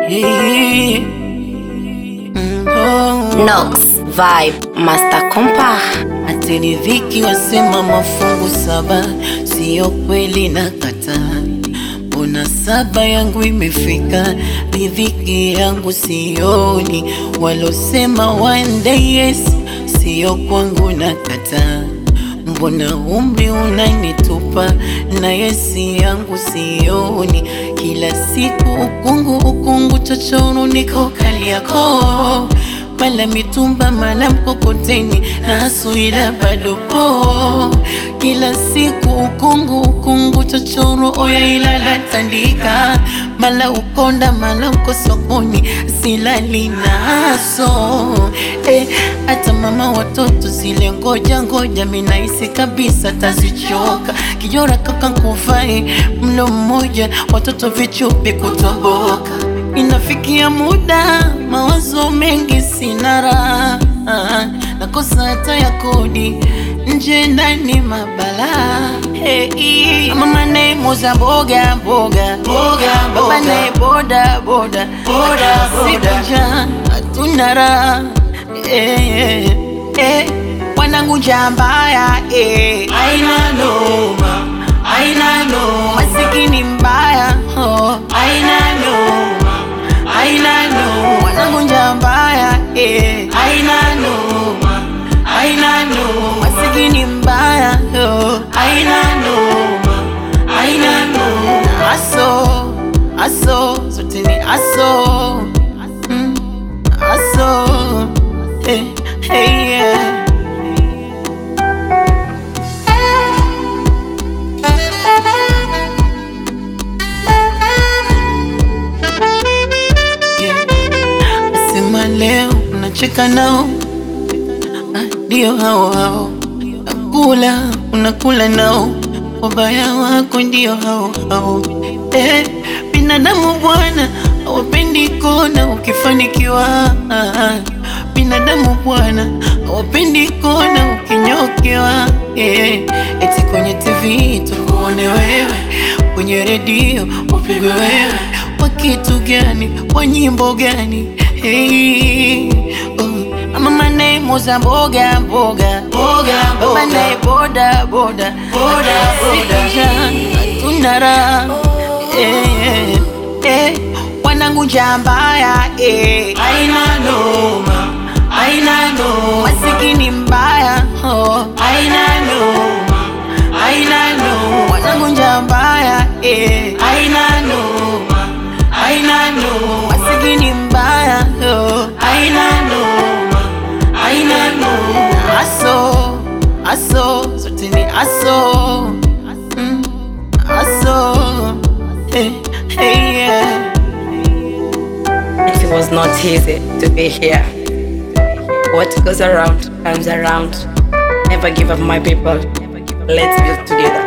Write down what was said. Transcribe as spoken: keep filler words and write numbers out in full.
Yeah. Mm, oh. Nox Vibe Master Compa. Ati riziki wasema mafungu saba, sio kweli na kataa. Mbona saba yangu imefika, riziki yangu sioni. Walosema one day yes, sio kwangu na kataa. Mbona umri unanitupa, na yesi yangu sioni. Kila siku ukungu ukungu chochono niko kali yako. Mala mitumba mala mkokoteni na asuila bado po. Kila siku ukungu ukungu chochoro oya ilala tandika. Mala ukonda mala uko sokoni silali naso. Eh, ata mama watoto zile ngoja ngoja minaisi kabisa tazichoka. Kijora kaka kufai mlo mmoja watoto vichupi kutoboka. Inafikia muda mawazo mengi sina raha, nakosa hata ya kodi nje ndani mabala. Hey, mama nae moza boga boga boga, baba nae boda boda boda boda, sikuja hatuna raha. Hey, hey, wanangu jambaya eh, Aina noma, aina noma, masikini mbaya oh, aina noma, aina noma, wanangu jambaya eh, aina noma, aina noma, masikini mbaya oh, aina noma, aina noma. aso aso zote ni aso mm, aso hey, hey, yeah. Asema leo unacheka nao, ndio hao hao. Nakula unakula nao, wabaya wako ndio hao hao. Eh, binadamu bwana hawapendi kona ukifanikiwa. Binadamu bwana hawapendi kona ukinyokewa. Eh, eti kwenye T V tukuone wewe, kwenye redio upigwe wewe. Kwa kitu gani? Kwa nyimbo gani? Hey, oh. Mama nae moza boga boga Boga baba nae boga, boda boda boda boda, sikuja hatuna raha. Eh, eh, wanangu jambaya eh, aina noma, aina noma, masikini mbaya oh, aina noma, aina noma, wanangu jambaya eh, aina noma, aina noma, masikini mbaya oh, aina noma, aina noma. aso aso zote ni aso mm, aso hey, hey, yeah. It was not easy to be here. What goes around comes around. Never give up, my people. Let's build together.